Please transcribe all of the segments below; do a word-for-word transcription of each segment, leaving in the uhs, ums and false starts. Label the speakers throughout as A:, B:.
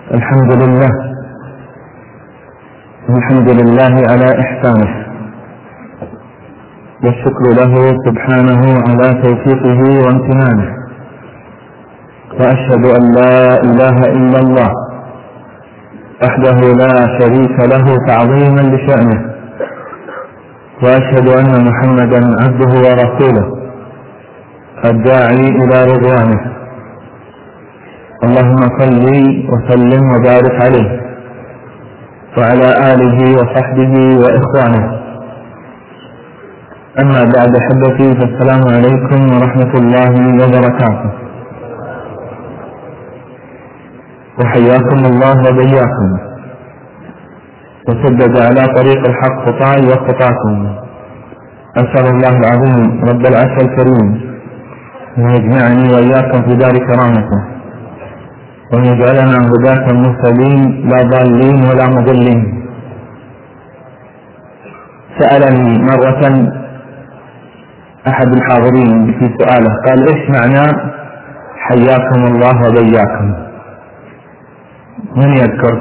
A: الحمد لله الحمد لله على إحسانه، والشكر له سبحانه على توفيقه وامتنانه، وأشهد أن لا إله إلا الله وحده لا شريك له تعظيما لشأنه، وأشهد أن محمدا عبده ورسوله الداعي إلى رضوانه. اللهم صل وسلم وبارك عليه وعلى آله وصحبه وإخوانه. أما بعد أحبتي، فالسلام عليكم ورحمة الله وبركاته، وحياكم الله وبياكم، وسدد على طريق الحق خطاي وخطاكم. أسأل الله العظيم رب العرش الكريم أن يجمعني وإياكم في دار كرامته، وأن يجعلنا هداة مهتدين لا ضالين ولا مضلين. سألني مرة أحد الحاضرين في سؤاله، قال: إيش معنى حياكم الله وبياكم؟ من يذكر؟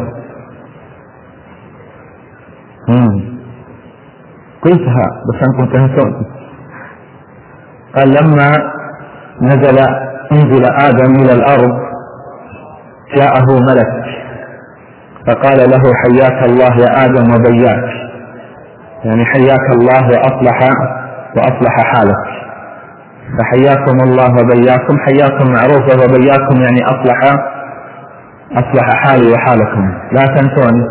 A: مم. قلتها بس أنكم تنسون. قال: لما نزل انزل آدم إلى الأرض جاءه ملك فقال له: حياك الله يا آدم وبياك، يعني حياك الله وأصلح وأصلح حالك. فحياكم الله وبياكم، حياكم معروفة، وبياكم يعني أصلح أصلح حالي وحالكم، لا تنسوني.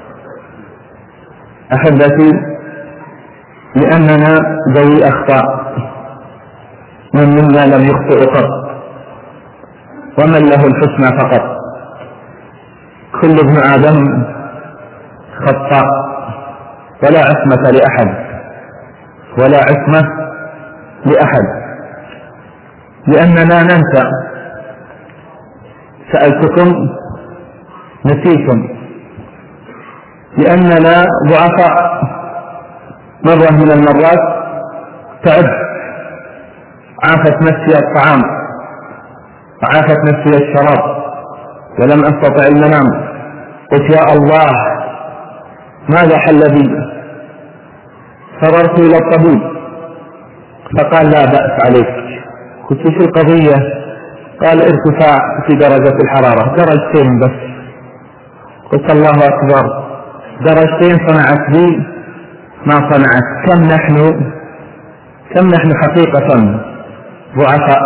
A: أحبتي، لأننا ذوي أخطاء، من منا لم يخطئ قط، ومن له الحسنى فقط. كل ابن آدم خطاء، ولا عصمة لأحد ولا عصمة لأحد، لأننا ننسى. سألتكم نسيتم، لأننا ضعفاء. مرة من المرات تعب، عافت نفسي الطعام وعافت نفسي الشراب ولم أستطع المنام. قلت: يا الله، ماذا حل بي؟ فررت إلى الطبيب فقال: لا بأس عليك. قلت: شو القضية؟ قال: ارتفاع في درجة الحرارة، درجتين بس. قلت: الله أكبر، درجتين صنعت بي ما صنعت. كم نحن كم نحن حقيقة ضعفاء،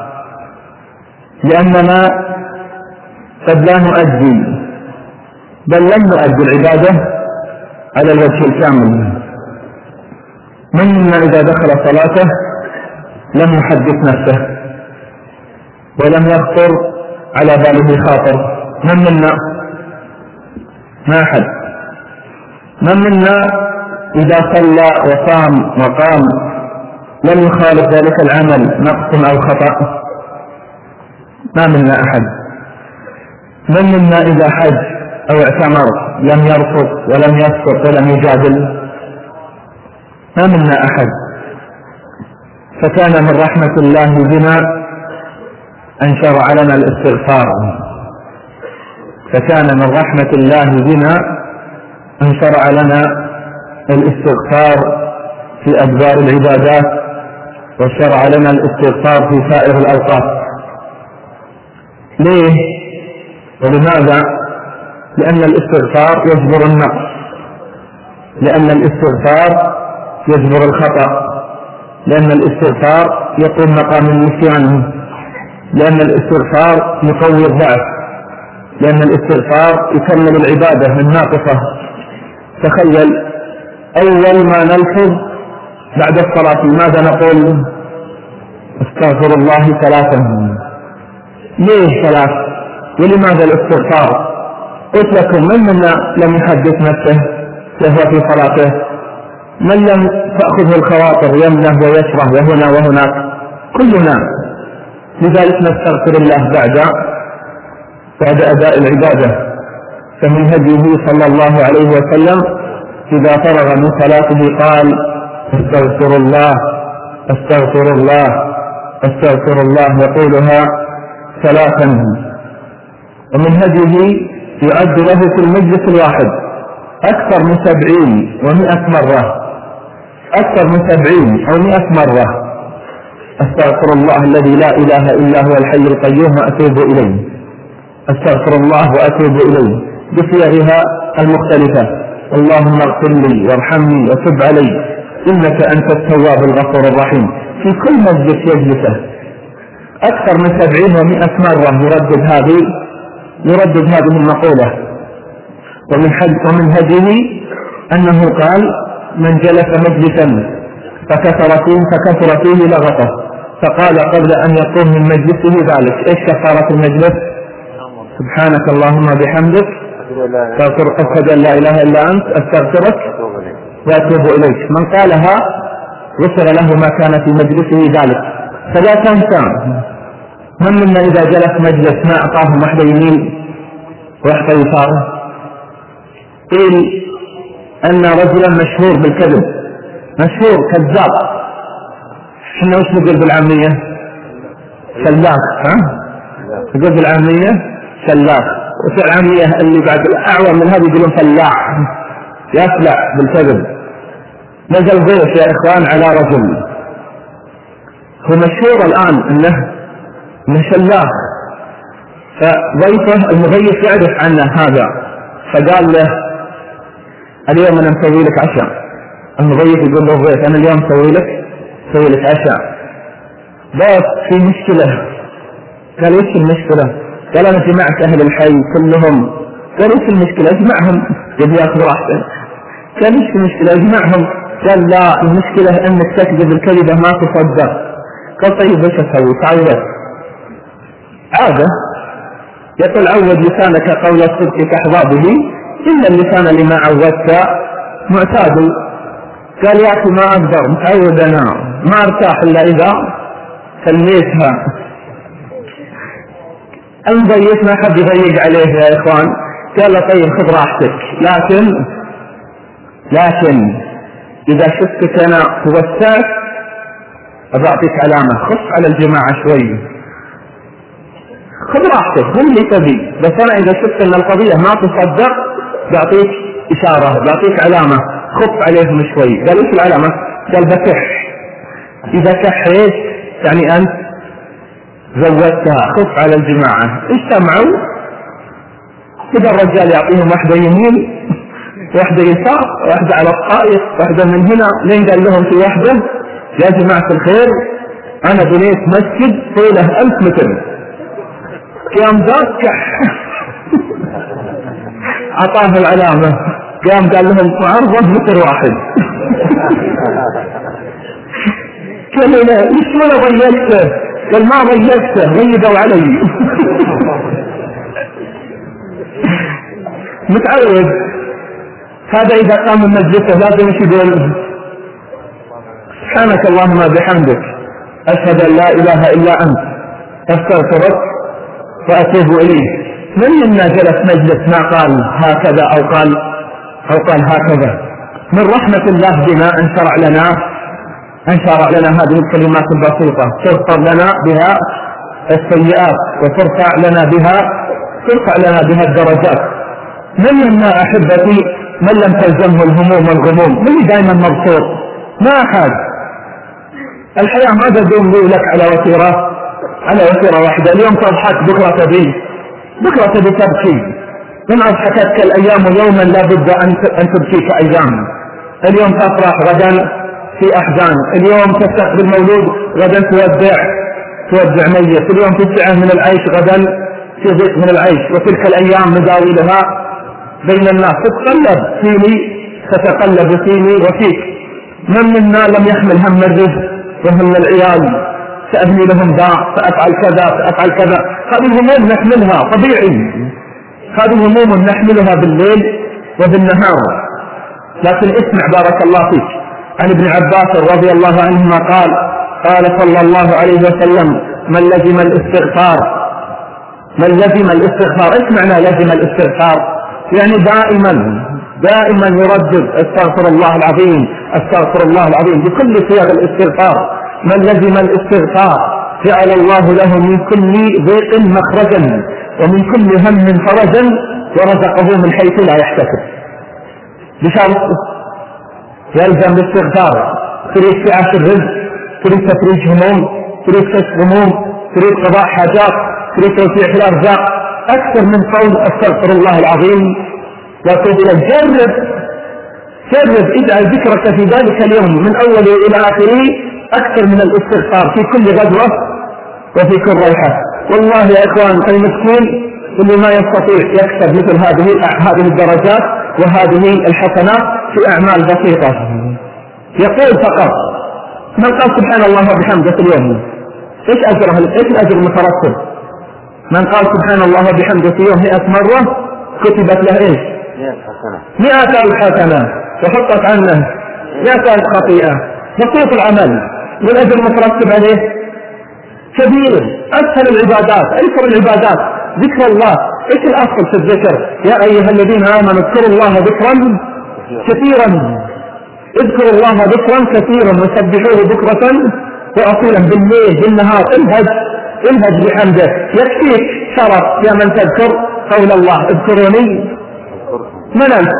A: لأننا قد لا نؤدي، بل لم نؤدي العبادة على الوجه الكامل. من منا إذا دخل صلاته لم يحدث نفسه ولم يخطر على باله خاطر؟ من منا؟ ما أحد. من منا إذا صلى وصام وقام لم يخالف ذلك العمل نقص أو خطأ؟ ما منا أحد. من منا إذا حج أو اعتمر لم يرفض ولم يسقط ولم يجادل؟ ما منا أحد. فكان من رحمة الله بنا أن شرع لنا الاستغفار، فكان من رحمة الله بنا أن شرع لنا الاستغفار في أدبار العبادات، وشرع لنا الاستغفار في سائر الأوقات. ليه ولماذا؟ لأن الاستغفار يجبر النقص، لأن الاستغفار يجبر الخطأ، لأن الاستغفار يقوم مقام النسيان، لأن الاستغفار يقوي الضعف، لأن الاستغفار يكمل العبادة الناقصة. تخيل أول ما نلحظ بعد الصلاة ماذا نقول؟ استغفر الله ثلاثا. ليه ثلاث؟ ولماذا الاستغفار؟ قلت لكم: من منا لم يحدث نفسه وهو في صلاته؟ من لم تأخذه الخواطر يمنه ويشره وهنا وهناك؟ كلنا. لذلك نستغفر الله بعد بعد أداء العبادة. فمن هديه صلى الله عليه وسلم إذا فرغ من صلاته قال: استغفر الله استغفر الله استغفر الله، يقولها ثلاثا. ومن هديه يعد له في المجلس الواحد أكثر من سبعين ومئة مرة، أكثر من سبعين أو مئة مرة: أستغفر الله الذي لا إله إلا هو الحي القيوم وأتوب إليه، أستغفر الله وأتوب إليه، بصيغها المختلفة: اللهم اغفر لي وارحمني وتب علي إنك أنت التواب الغفور الرحيم، في كل مجلس يجلسه أكثر من سبعين ومئة مرة يردد هذه يردد هذه المقولة. ومن هديه أنه قال: من جلس مجلسا فكثر فيه فكثر فيه لغطه، فقال قبل أن يقوم من مجلسه ذلك: إيش كفارة المجلس؟ سبحانك اللهم بحمدك أشهد أن لا إله إلا أنت أستغفرك وأتوب إليك. من قالها غفر له ما كان في مجلسه ذلك. فلا تنسى من منا إذا جلس مجلس ما أعطاهم واحدة يمين واحدة يسار. قيل أن رجلا مشهور بالكذب، مشهور كذاب، احنا وش نقول بالعامية؟ سلاخ. ها؟ نقول بالعامية سلاخ، وفي العامية اللي بعد الأعوى من هذا يقولون فلاح، يفلع بالكذب. نزل ضيف يا إخوان على رجل هو مشهور الآن أنه من سلاخ، فضيفه المضيف يعرف عنه هذا، فقال له: اليوم أنا مسوي لك عشاء. المضيف يقول له الضيف: أنا اليوم مسوي لك مسوي لك عشاء. ضيف في مشكلة. قال: وش المشكلة؟ قال: أنا جمعت أهل الحي كلهم. قال: وش المشكلة؟ اجمعهم يبي ياخذ راحته. قال: وش المشكلة؟ اجمعهم. قال: لا، المشكلة أنك تكذب الكذبة ما تصدق. قال: طيب وش أسوي؟ تعود عادة، يقول: عود لسانك قول الصدق كأحبابه إلا اللسان لما عودت معتاد. قال: يا أخي ما أقدر، متعود أنا، ما أرتاح إلا إذا سميتها. المضيف ما حد يضيق عليه يا إخوان. قال له: طيب خذ راحتك، لكن لكن إذا شفتك أنا توسعت أبعطيك علامة، خف على الجماعة شوي، خذ راحتك، قل لي تبي، بس أنا إذا شفت أن القضية ما تصدق بعطيك إشارة، بعطيك علامة، خف عليهم شوي. قال: إيش العلامة؟ قال: بكح. إذا كحيت يعني أنت زودتها، خف على الجماعة. اجتمعوا كذا، الرجال يعطيهم واحدة يمين واحدة يسار، واحدة على الطائف، واحدة من هنا، لين قال لهم في واحدة: يا جماعة الخير أنا بنيت مسجد طوله ألف متر. قام ذاك كح أعطاه العلامة، قام قال لهم: معرض متر واحد. قال له: ليش ما ضيقته؟ قال: ما ضيقته، ضيقوا علي. متعود هذا إذا قام من مجلسه لازم يقول: سبحانك اللهم بحمدك أشهد أن لا إله إلا أنت أستغفرك وأتوب إليك. من منا جلس مجلس ما قال هكذا أو قال أو قال هكذا؟ من رحمة الله بنا أن شرع لنا أن شرع لنا هذه الكلمات البسيطة تغفر لنا بها السيئات وترفع لنا بها ترفع لنا بها الدرجات. من منا أحبتي من لم تلزمه الهموم والغموم؟ من دائما مبسوط؟ ما أحد. الحياة ما تدوم لك على وتيرة على وتيرة واحدة. اليوم تضحك بكرة تبي بكرة تبي تبكي. من أضحكتك الأيام يوما لا بد أن تبكيك أيام. اليوم تفرح غدا في أحزان. اليوم تستقبل مولود غدا تودع تودع ميت. اليوم تسعة من العيش غدا تضيق من العيش. وتلك الأيام نداولها بين الناس. تتقلب فيني تتقلب فيني وفيك. من منا لم يحمل هم الرزق وهم العيال؟ سأبني لهم داع، سأفعل كذا سأفعل كذا. هذه الهموم نحملها طبيعي. هذه الهموم نحملها بالليل وبالنهار. لكن اسمع بارك الله فيك عن ابن عباس رضي الله عنهما قال قال صلى الله عليه وسلم: من لزم الاستغفار من لزم الاستغفار ايش معنى لزم الاستغفار؟ يعني دائما دائما يردد استغفر الله العظيم استغفر الله العظيم بكل صيغ الاستغفار. من لزم الاستغفار جعل الله له من كل ضيق مخرجا ومن كل هم فرجا ورزقه من حيث لا يحتسب، بشرط يلزم الاستغفار. تريد سعة الرزق، تريد تفريج هموم، تريد كشف غموم، تريد قضاء حاجات، تريد توسيع في الأرزاق، أكثر من قول أستغفر الله العظيم وتوب إليه. جرب جرب اجعل ذكرك في ذلك اليوم من أوله إلى آخره أكثر من الاستغفار في كل غدوة وفي كل ريحة. والله يا إخوان المسكين اللي ما يستطيع يكسب مثل هذه هذه الدرجات وهذه الحسنات في أعمال بسيطة، يقول فقط من قال سبحان الله وبحمده في اليوم ايش أجره؟ ايش الأجر المترتب؟ من قال سبحان الله وبحمده في يوم مئة مرة كتبت له ايش؟ مئة ألف حسنة وحطت عنه مئة ألف خطيئة. بسيط العمل والأجر المترتب عليه كبير. أسهل العبادات، أيسر العبادات ذكر الله. ايش الأصل في الذكر؟ يا أيها الذين آمنوا اذكروا الله ذكرا كثيرا، اذكروا الله ذكرا كثيرا وسبحوه بكرة وأصيلا بالليل بالنهار. الهج الهج بحمده. يكفيك شرف يا من تذكر قول الله اذكروني من أنت؟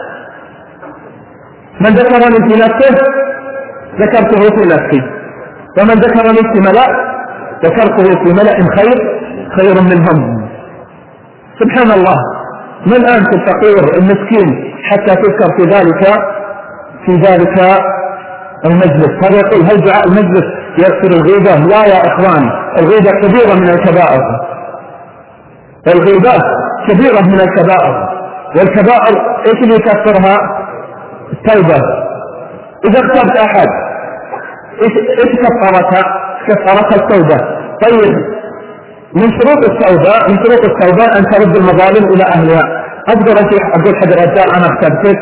A: من ذكرني في نفسه ذكرته في نفسي، ومن ذكرني في ملأ ذكرته في ملأ خير خير منهم. سبحان الله. من أنت الفقير المسكين حتى تذكر في ذلك في ذلك المجلس؟ هذا يقول هل دعاء المجلس يغفر الغيبة؟ لا يا إخوان، الغيبة كبيرة من الكبائر، الغيبة كبيرة من الكبائر، والكبائر ايش اللي يكفرها؟ التوبة. إذا اغتبت أحد ايش كفرتها؟ كفرتها التوبة. طيب من شروط التوبة من شروط التوبة أن ترد المظالم إلى أهلها. أقدر أقول حد الرجال أنا اغتبتك،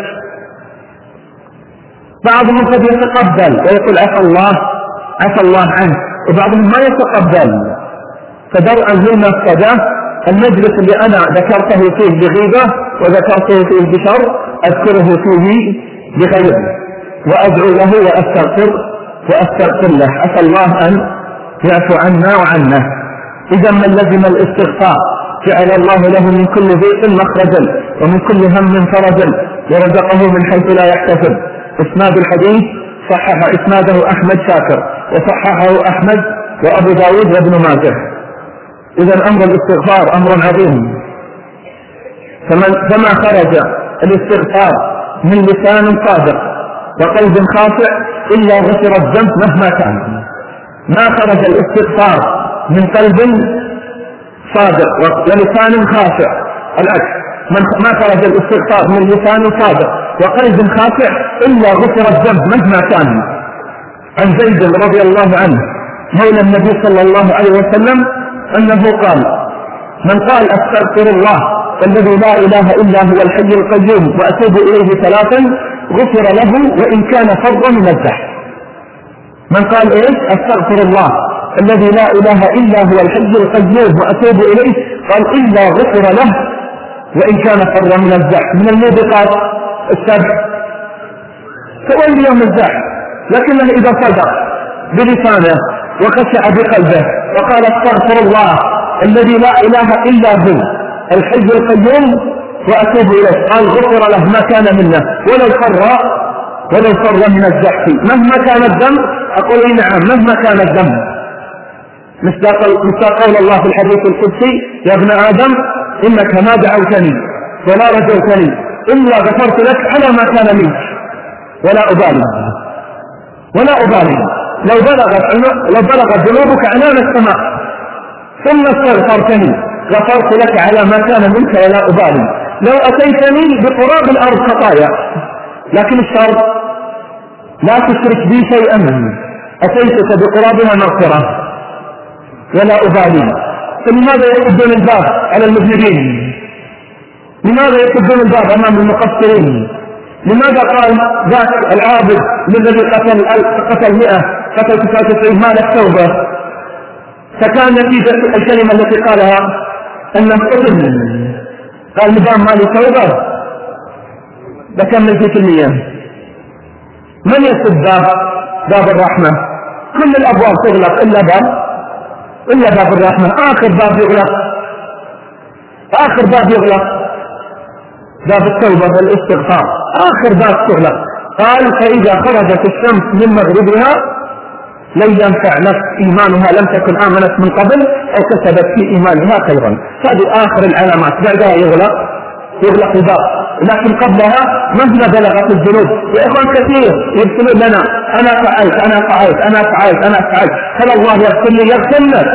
A: بعضهم قد يتقبل ويقول عفى الله عفى الله عنه، وبعضهم ما يتقبل. فدرءا للمفسدة المجلس اللي أنا ذكرته فيه بغيبة وذكرته فيه بشر أذكره فيه بخير وأدعو له وأستغفر وأستغفر له، عسى الله أن يعفو عنا وعنه. إذا من لزم الاستغفار جعل الله له من كل ضيق مخرجا ومن كل هم فرجا ورزقه من حيث لا يحتسب. إسناد الحديث صحح إسناده أحمد شاكر وصححه أحمد وأبو داود وابن ماجه. إذا أمر الاستغفار أمر عظيم. فما خرج الاستغفار من لسان صادق وقلب خاشع إلا غفر الذنب مهما كان. ما خرج الاستغفار من قلب صادق ولسان خاشع، العكس، ما خرج الاستغفار من لسان صادق وقلب خاشع إلا غفر الذنب مهما كان. عن زيد رضي الله عنه مولى النبي صلى الله عليه وسلم أنه قال من قال أستغفر الله الذي لا إله إلا هو الحي القيوم وأتوب إليه ثلاثا غفر له وإن كان فظا من الزحف. من قال إيش؟ أستغفر الله الذي لا إله إلا هو الحي القيوم وأتوب إليه، قال إلا غفر له وإن كان فظا من الزحف. من الموبقات السبع فويل يوم الزحف، لكنه إذا صدق بلسانه وخشع بقلبه وقال استغفر الله الذي لا إله إلا هو الحي القيوم وأتوب إليه، قال غفر له ما كان منه ولو فر ولو فر من الزحف مهما كان الذنب. أقول نعم مهما كان الذنب، مصداق قول الله في الحديث القدسي يا ابن آدم إنك ما دعوتني ولا رجوتني إلا غفرت لك على ما كان منك ولا أبالي ولا أبالي لو بلغت لو بلغت ذنوبك عنان السماء ثم استغفرتني غفرت لك على ما كان منك ولا أبالي. لو أتيتني بقراب الأرض خطايا، لكن الشرط لا تشرك بي شيئا، أتيتك بقرابها مغفرة ولا أبالي. فلماذا يقدون الباب على المذنبين؟ لماذا يقدون الباب أمام المقصرين؟ لماذا قال ذاك العابد الذي قتل قتل مئة قتل تسعة وتسعين ما له توبة؟ فكان نتيجة الكلمة التي قالها أنه قتل، قال نظام مالي توبة بكمل في كلية. من يسد باب باب الرحمة؟ كل الأبواب تغلق إلا باب إلا باب الرحمة. آخر باب يغلق آخر باب يغلق باب التوبة والاستغفار آخر باب تغلق. قال فإذا خرجت الشمس من مغربها لن ينفع نفس إيمانها لم تكن آمنت من قبل أو كسبت في إيمانها خيرا. هذه آخر العلامات، بعدها يغلق يغلق الباب. لكن قبلها مهما بلغت الذنوب يا إخوان كثير يرسلون لنا أنا فعلت أنا فعلت أنا فعلت أنا فعلت هل الله يغفر لي؟ يغفر لك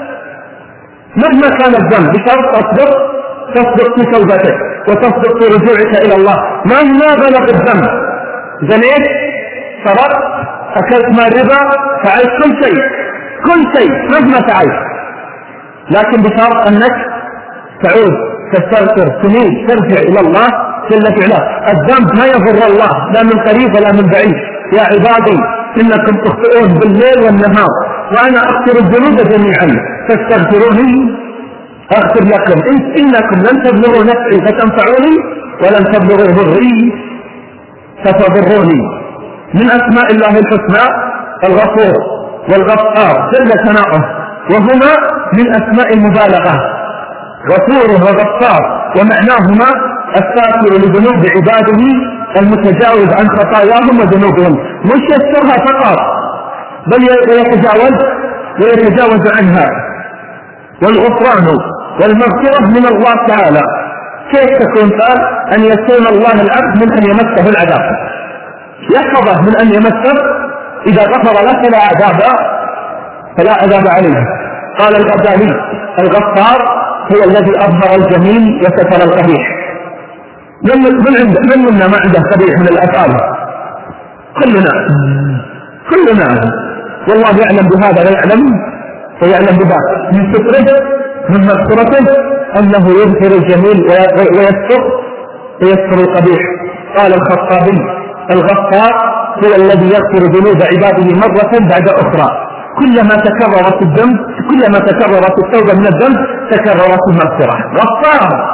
A: مهما كان الذنب بشرط تصدق تصدق في توبتك وتصدق في رجوعك إلى الله. مهما بلغ الذنب، زنيت، سرقت، أكلت مال ربا، فعلت كل شيء كل شيء مهما فعلت، لكن بشرط أنك تعود تستغفر تميل ترجع إلى الله جل وعلا. الذنب ما يضر الله لا من قريب ولا من بعيد. يا عبادي إنكم تخطئون بالليل والنهار وأنا أغفر الذنوب جميعا فاستغفروني أغفر لكم إنكم لن تبلغوا نفعي فتنفعوني ولن تبلغوا ضري فتضروني. من أسماء الله الحسنى الغفور والغفار جل ثناؤه، وهما من أسماء المبالغة، غفور وغفار، ومعناهما الساتر لذنوب عباده المتجاوز عن خطاياهم وذنوبهم، مش يسترها فقط بل يتجاوز ويتجاوز عنها. والغفران والمغفرة من الله تعالى. كيف تكون؟ قال أن يكون الله العبد من أن يمسه العذاب، يحفظه من أن يمسه، إذا غفر له فلا عذاب فلا عذاب عليه. قال الغزالي الغفار هو الذي أظهر الجميل وستر القبيح. من من من منا ما عنده قبيح من الأفعال؟ كلنا كلنا والله يعلم بهذا لا يعلم ويعلم بذاك. من ستره من مغفرته أنه يظهر الجميل ويستر ويستر القبيح. قال الخطابي الغفار هو الذي يغفر ذنوب عباده مرة بعد أخرى، كلما تكررت الذنب كلما تكررت التوبة من الذنب تكررت المغفرة. غفار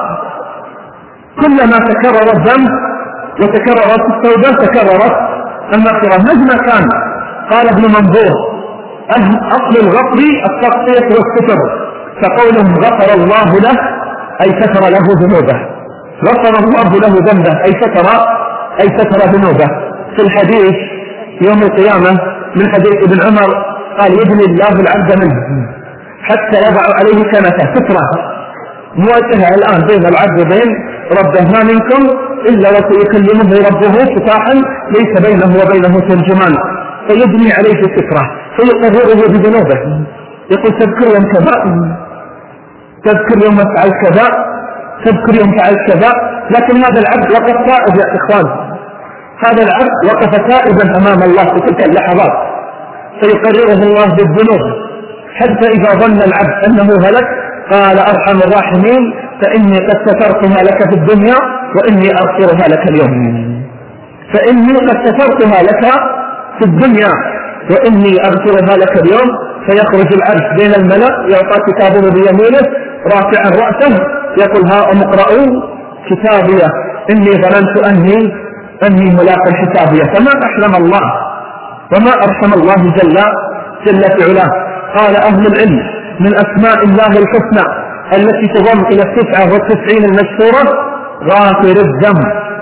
A: كلما تكرر الذنب وتكررت التوبة تكررت المغفرة مهما كان. قال ابن منظور أصل الغفر التغطية والستر، فقولهم غفر الله له أي ستر له ذنوبه، غفر الله له ذنبه أي ستر أي ستر ذنوبه. في الحديث يوم القيامة من حديث ابن عمر قال يبني الله العبد منه حتى يضع عليه كنفه سترة مواجهة الآن بين العبد وبين ربه، ما منكم إلا وسيكلمه ربه فتاحا ليس بينه وبينه ترجمان، فيبني عليه سترة فيقرره بذنوبه. يقول تذكر يوم كذا، تذكر يوم فعل كذا، تذكر يوم فعل كذا، لكن هذا العبد وقف تائب يا إخوان، هذا العبد وقف تائبا أمام الله في تلك اللحظات، فيقرره الله بالذنوب حتى إذا ظن العبد أنه هلك قال أرحم الراحمين فإني قد سترتها لك في الدنيا وإني أغفرها لك اليوم، فإني قد سترتها لك في الدنيا وإني أغفرها لك اليوم. فيخرج العبد بين الملأ يعطى كتابه بيمينه رافعا رأسه يقول ها اقرأوا كتابي إني ظننت أني أني ملاق حسابي. فما أحلم الله وما أرحم الله جل جل في علاه. قال أهل العلم من أسماء الله الحسنى التي تضم إلى التسعة والتسعين المشهورة غافر الذنب،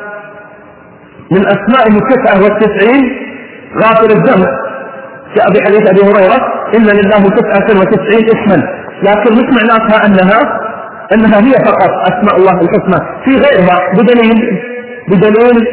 A: من أسماء التسعة والتسعين غافر الذنب. جاء بحديث أبي هريرة إن لله تسعة وتسعين اسما، لكن مش معناتها أنها أنها هي فقط أسماء الله الحسنى، في غيرها بدليل بدليل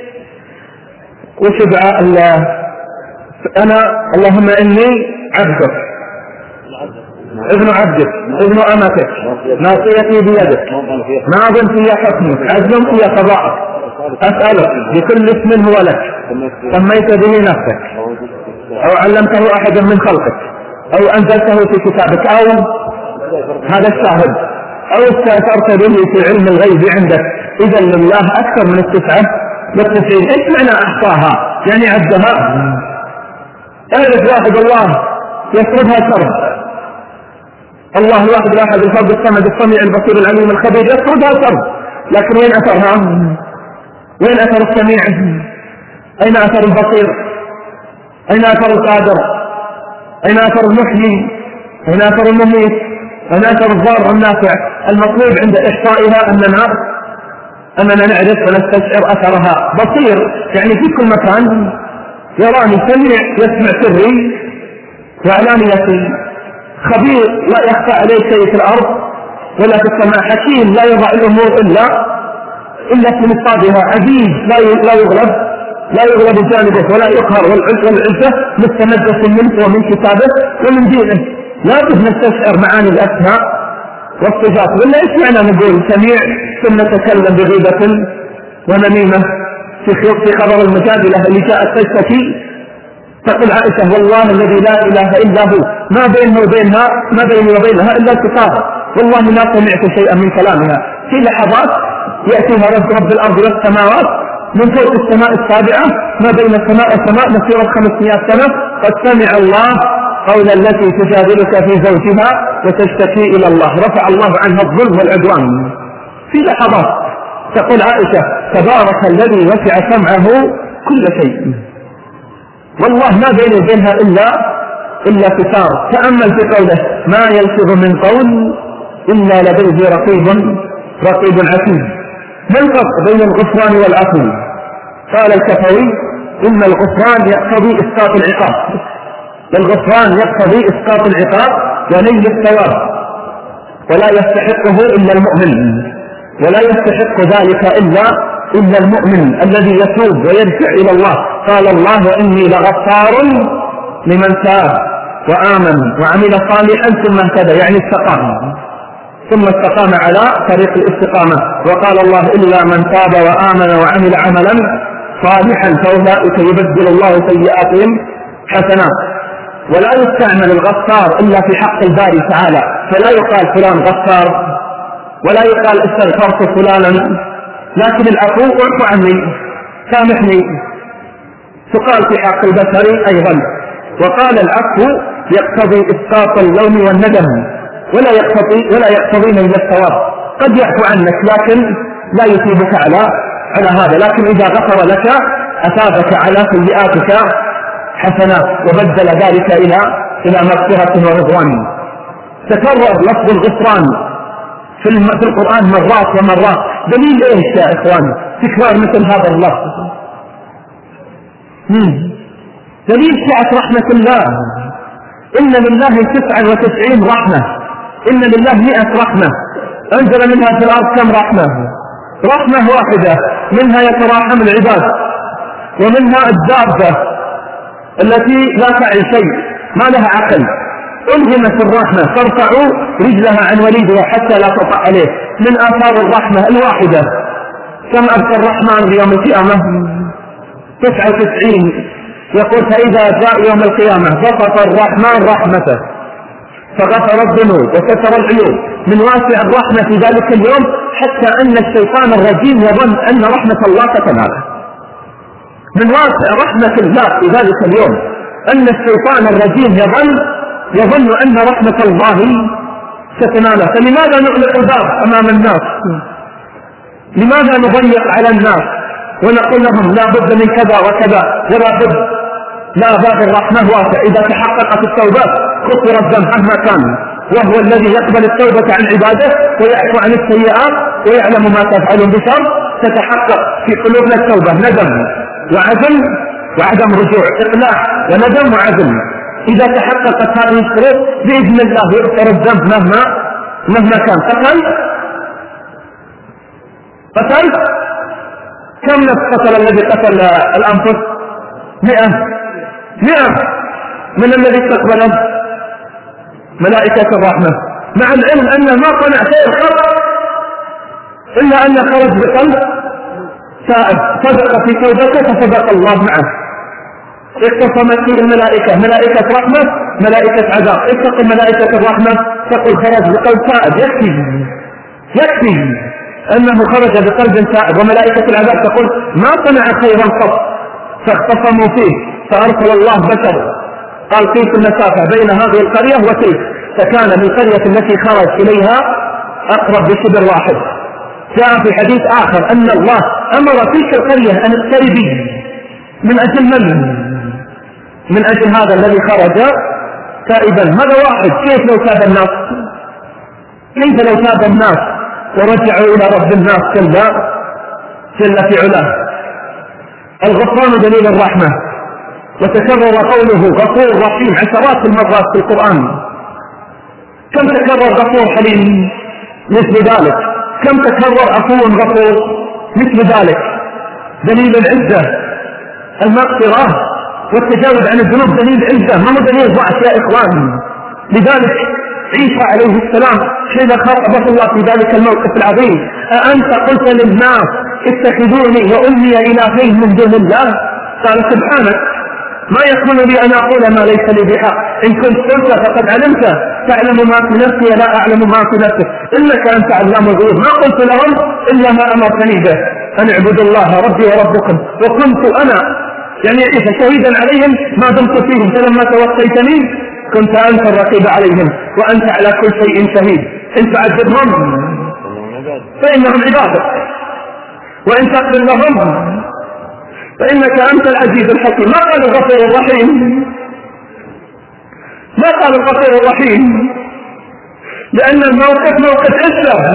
A: وش دعاء الله أنا اللهم إني عبدك ابن عبدك ابن أمتك ناصيتي بيدك ماض في حكمك عدل في قضاءك أسألك بكل اسم هو لك سميت به نفسك أو علمته أحدا من خلقك أو أنزلته في كتابك أو هذا الشاهد أو استأثرت به في علم الغيب عندك. إذا لله أكثر من التسعة والتسعين. إيش معنى أحصاها؟ يعني عدها. أعرف واحد الله يسردها سرد، الله الواحد الأحد الفرد الصمد السميع البصير العليم الخبير يسردها سرد، لكن وين أثرها؟ وين أثر السميع؟ أين أثر البصير؟ أين أثر القادر؟ أين أثر المحيي؟ أين أثر المميت؟ أين أثر الضار والنافع؟ المطلوب عند إحصائها أننا أننا نعرف ونستشعر أثرها. بصير يعني في كل مكان، يراني، سميع، يسمع سري وعلانيتي، خبير لا يخفى عليه شيء في الأرض ولا في السماء، حكيم لا يضع الأمور إلا إلا في مصادها، عزيز لا لا يغلب لا يغلب جانبه ولا يقهر، والعزة مستمدة منه ومن كتابه ومن دينه. لا بد نستشعر معاني الأسماء والصفات. ولا إيش معنى نقول سميع ثم نتكلم بغيبة ونميمة في خبر المجادلة اللي جاءت تشتكي؟ تقول عائشة والله الذي لا إله إلا هو ما بينه وبينها ما بيني وبينها إلا الكتاب، والله ما سمعت شيئا من كلامها. في لحظات يأتيها رب رب الأرض والسماوات من فوق السماء السابعة، ما بين السماء والسماء مسيرة خمسمائة سنة، قد سمع الله قول التي تجادلك في زوجها وتشتكي إلى الله، رفع الله عنها الظلم والعدوان. في لحظات تقول عائشة تبارك الذي وسع سمعه كل شيء، والله ما بين بينها إلا إلا كتاب. تأمل في قوله ما يلفظ من قول إلا لديه رقيب رقيب عتيد. ما الفرق بين الغفران والعفو؟ قال الكفوي إن الغفران يقتضي إسقاط العقاب، الغفران يقتضي إسقاط العقاب ونيل الثواب، ولا يستحقه إلا المؤمن، ولا يستحق ذلك إلا إلا المؤمن الذي يتوب ويرجع إلى الله. قال الله إني لغفار لمن تاب وآمن وعمل صالحا ثم اهتدى، يعني استقام ثم استقام على طريق الاستقامة. وقال الله إلا من تاب وآمن وعمل عملا صالحا فأولئك يبدل الله سيئاتهم حسنات. ولا يستعمل الغفار إلا في حق الباري تعالى، فلا يقال فلان غفار ولا يقال استغفرت فلانا، لكن العفو اعفو عني سامحني تقال في حق البشر أيضا. وقال العفو يقتضي إسقاط اللوم والندم ولا يقتضي ولا يقتضي من الثواب. قد يعفو عنك لكن لا يثيبك على على هذا، لكن إذا غفر لك أثابك على سيئاتك حسنات وبدل ذلك إلى إلى مغفرة ورضوان. تكرر لفظ الغفران في في القرآن مرات ومرات. دليل ايش يا اخواني تكرار مثل هذا اللفظ؟ دليل سعة رحمة الله. إن لله تسعة وتسعين رحمة، إن لله مئة رحمة، أنزل منها في الأرض كم رحمة؟ رحمة واحدة، منها يتراحم العباد، ومنها الدابة التي لا تعي شيء ما لها عقل، ألهمت الرحمة ترفع رجلها عن وليدها حتى لا تطأ عليه. من آثار الرحمة الواحدة كم أبقى الرحمن يوم القيامة؟ تسعة وتسعين. يقول فإذا جاء يوم القيامة بسط الرحمن رحمته فغفر الذنوب وستر العيوب. من واسع الرحمة في ذلك اليوم حتى أن الشيطان الرجيم يظن أن رحمة الله تتناله. من واسع رحمة الله في ذلك اليوم أن الشيطان الرجيم يظن يظن أن رحمة الله ستناله. فلماذا نغلق الباب أمام الناس؟ لماذا نضيق على الناس ونقول لهم لا بد من كذا وكذا ولا بد؟ لا، باب الرحمة واسع. إذا تحققت التوبة غفر الذنب مهما كان، وهو الذي يقبل التوبة عن عباده ويعفو عن السيئات ويعلم ما تفعلون بشر. تتحقق في قلوبنا التوبة ندم وعزم وعدم رجوع، إقلاع وندم وعزم. إذا تحققت هذه الشروط بإذن الله يغفر الذنب مهما مهما كان. قتل قتل كم نفس قتل الذي قتل الأنفس؟ مئة مئة من الذي استقبله ملائكة الرحمة، مع العلم أنه ما صنع شيء خطأ إلا أن خرج بقلب تائب صدق في توبته فصدق الله معه. اقتصمت فيه الملائكة، ملائكة رحمة ملائكة عذاب. اتقوا ملائكة الرحمة تقول خرج بقلب تائب، يكفي يكفي أنه خرج بقلب تائب. وملائكة العذاب تقول ما صنع خيرا قط فاختصموا فيه فأرسل الله بشر قال كيف المسافة بين هذه القرية وتلك، فكان القرية التي خرج إليها أقرب بشبر واحد. جاء في حديث آخر أن الله أمر تلك القرية أن اقتربي من أجل من؟ من أجل هذا الذي خرج تائبا. هذا واحد. كيف لو تاب الناس؟ كيف لو تاب الناس ورجعوا إلى رب الناس؟ كلا جل في علاه. الغفران دليل الرحمة، وتكرر قوله غفور رحيم عشرات المرات في القرآن. كم تكرر غفور حليم مثل ذلك، كم تكرر عفو غفور مثل ذلك. دليل العزة المغفرة والتجاوز عن الذنوب دليل عزة، ما هو دليل ضعف يا إخوان. لذلك عيسى عليه السلام حين خاطبه الله في ذلك الموقف العظيم: أأنت قلت للناس اتخذوني وأمي إلهين من دون الله؟ قال: سبحانك، ما يكون لي أن أقول ما ليس لي بحق، إن كنت قلت فقد علمته، تعلم ما في نفسي لا أعلم ما في نفسك، إنك أنت علام الغيوب. ما قلت لهم إلا ما أمرتني به، أن اعبدوا الله ربي وربكم، وكنت أنا يعني عيسى شهيدا عليهم ما دمت فيهم، فلما توفيتني كنت أنت الرقيب عليهم وأنت على كل شيء شهيد. إن تعذبهم فإنهم عبادك، وإن تغفر لهم فإنك أنت العزيز الحكيم. ما قال الغفور الرحيم، ما قال الغفور الرحيم، لأن الموقف موقف عزة،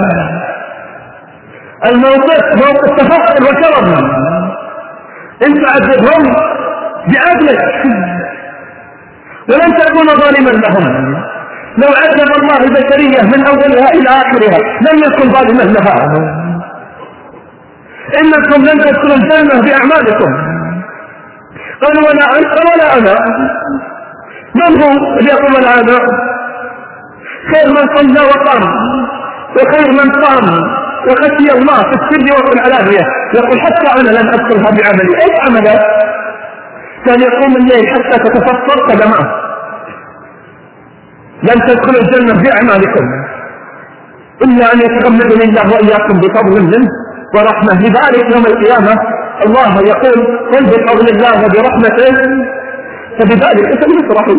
A: الموقف موقف تفضل وكرم. إن تعذبهم بعدلك ولن تكون ظالما لهم. لو عذب الله البشرية من أولها إلى آخرها لم يكن ظالما لها. إنكم لن تدخلوا الجنة بأعمالكم. قالوا: ولا أنت ولا أنا. من هو اللي يقول ولا أنا؟ خير من صلى وقام، وخير من قام وخشي الله في السر وفي العلانية. يقول: حتى أنا لن أدخلها بعملي. أي عمله؟ كان يقوم الليل حتى تتفطر قدماه. لن تدخلوا الجنة بأعمالكم إلا أن يتغمدني الله وإياكم بفضل منه ورحمة. لذلك يوم القيامة الله يقول: قل بفضل الله وبرحمته فبذلك فليفرحوا.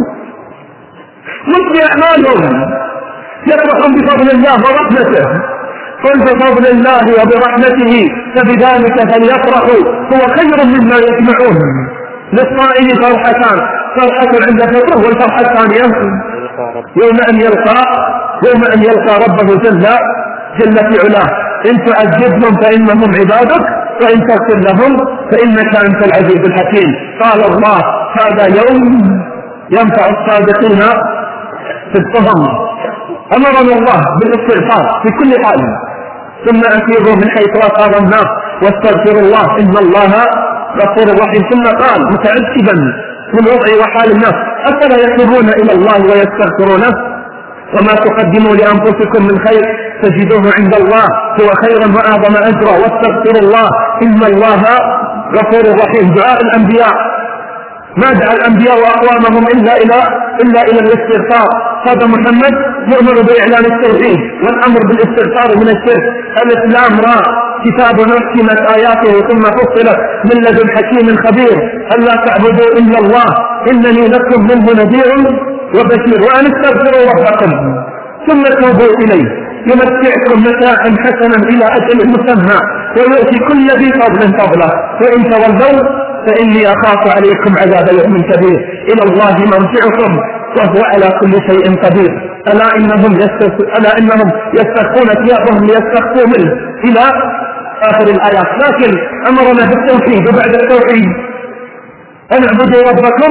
A: مش بأعمالهم، يفرحون بفضل الله ورحمته. قل بفضل الله وبرحمته فبذلك فليفرحوا هو خير مما يسمعون. للصائم فرحتان: فرحة عند فطره، والفرحة الثانية يوم أن يلقى يوم أن يلقى ربه جل جل في علاه. إن تعذبهم فإنهم عبادك، وإن تغفر لهم فإنك أنت العزيز الحكيم. قال الله: هذا يوم ينفع الصادقين صدقهم. أمرنا الله بالاستغفار في كل حال، ثم أفيضوا من حيث أفاض الناس واستغفروا الله إن الله غفور رحيم. ثم قال متعجبا من وضع وحال الناس: أفلا يتوبون إلى الله ويستغفرونه؟ وما تقدموا لأنفسكم من خير تجدوه عند الله هو خيرا وأعظم أجرا واستغفروا الله إن الله غفور رحيم. دعاء الأنبياء: ما دعا الأنبياء وأقوامهم إلا إلى إلا إلى الاستغفار. هذا محمد يؤمر بإعلان التوحيد والأمر بالاستغفار من الشرك. الإسلام را كتاب أحكمت آياته ثم فصلت من لدن حكيم خبير ألا تعبدوا إلا الله إنني لكم منه نذير وبشير، وأن استغفروا ربكم ثم توبوا إليه يمتعكم متاعا حسنا إلى أجل مسمى ويؤتي كل ذي فضل فضله، وإن تولوا فإني أخاف عليكم عذاب يوم كبير. إلى الله مرجعكم وهو على كل شيء قدير. ألا إنهم ألا إنهم يستخفون ثيابهم ليستخفوا منه إلى آخر الآيات. لكن أمرنا بالتوحيد، وبعد التوحيد أن اعبدوا ربكم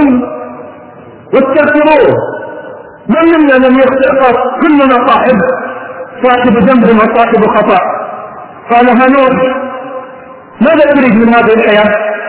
A: واستغفروه. من منا لم يخطئ؟ كلنا صاحب صاحب ذنب وصاحب خطأ. قال هنوح: ماذا تريد من هذه الحياة؟